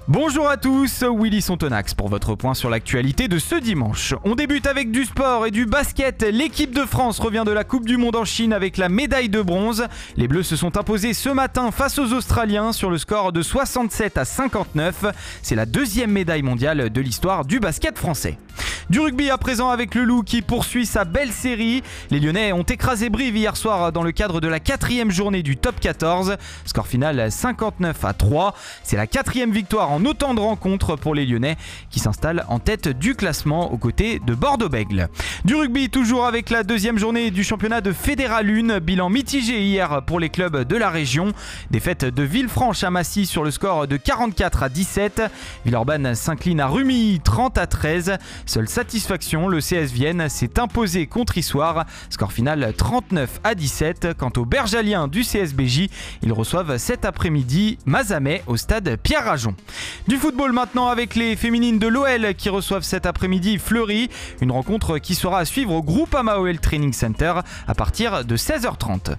Bonjour à tous, Willy Sontonax pour votre point sur l'actualité de ce dimanche. On débute avec du sport et du basket. L'équipe de France revient de la Coupe du Monde en Chine avec la médaille de bronze. Les Bleus se sont imposés ce matin face aux Australiens sur le score de 67-59. C'est la deuxième médaille mondiale de l'histoire du basket français. Du rugby à présent avec le Loup qui poursuit sa belle série. Les Lyonnais ont écrasé Brive hier soir dans le cadre de la 4e journée du top 14. Score final 59-3. C'est la 4e victoire en autant de rencontres pour les Lyonnais qui s'installent en tête du classement aux côtés de Bordeaux-Bègles. Du rugby toujours avec la 2e journée du championnat de Fédéral 1. Bilan mitigé hier pour les clubs de la région. Défaite de Villefranche à Massy sur le score de 44-17. Villeurbanne s'incline à Rumilly 30-13. Seule satisfaction, le CS Vienne s'est imposé contre Issoire. Score final 39-17. Quant aux Bergaliens du CSBJ, ils reçoivent cet après-midi Mazamet au stade Pierre-Rajon. Du football maintenant avec les féminines de l'OL qui reçoivent cet après-midi Fleury. Une rencontre qui sera à suivre au Groupama OL Training Center à partir de 16h30.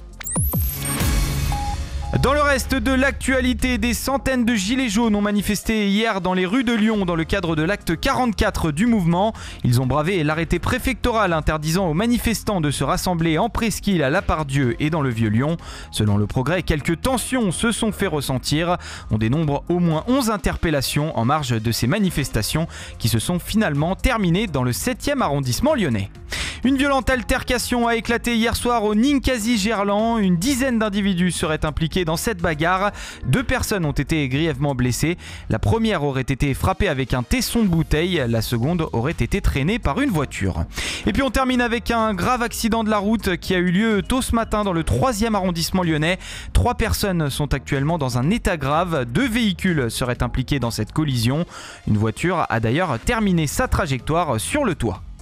Dans le reste de l'actualité, des centaines de gilets jaunes ont manifesté hier dans les rues de Lyon dans le cadre de l'acte 44 du mouvement. Ils ont bravé l'arrêté préfectoral interdisant aux manifestants de se rassembler en presqu'île à Lapardieu et dans le Vieux-Lyon. Selon Le Progrès, quelques tensions se sont fait ressentir. On dénombre au moins 11 interpellations en marge de ces manifestations qui se sont finalement terminées dans le 7e arrondissement lyonnais. Une violente altercation a éclaté hier soir au Ninkasi-Gerland. Une dizaine d'individus seraient impliqués dans cette bagarre. 2 personnes ont été grièvement blessées. La première aurait été frappée avec un tesson de bouteille. La seconde aurait été traînée par une voiture. Et puis on termine avec un grave accident de la route qui a eu lieu tôt ce matin dans le 3e arrondissement lyonnais. 3 personnes sont actuellement dans un état grave. 2 véhicules seraient impliqués dans cette collision. Une voiture a d'ailleurs terminé sa trajectoire sur le toit.